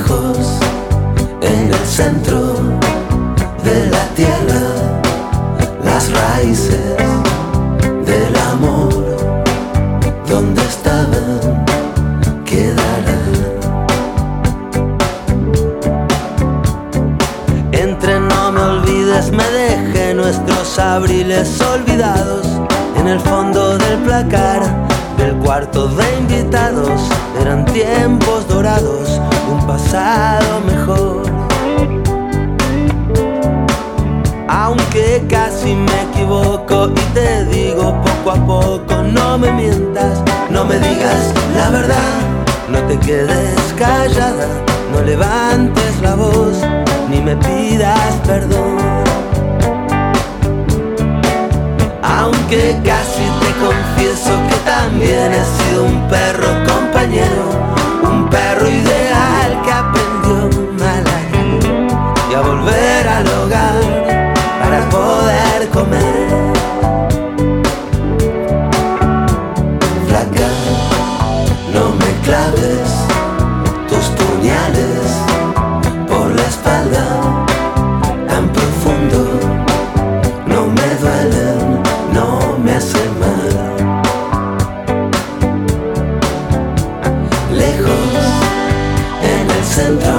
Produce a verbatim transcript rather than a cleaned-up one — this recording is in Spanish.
lejos, en el centro de la tierra, las raíces del amor, donde estaban, quedarán. Entre no me olvides, me dejé nuestros abriles olvidados en el fondo del placar del cuarto de invitados. Eran tiempos dorados, un pasado mejor. Aunque casi me equivoco y te digo poco a poco, no me mientas, no me digas la verdad, no te quedes callada, no levantes la voz, ni me pidas perdón. Aunque casi te confieso que también he sido un perro compañero, un perro ideal que aprendió a ladrar y a volver al hogar para poder comer. Flaca, no me claves tus puñales por la espalda tan profundo, no me duelen, no me hacen mal. Lejos, en el centro